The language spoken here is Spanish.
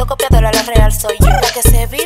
fotocopiadora, la real soy yo. La que se vira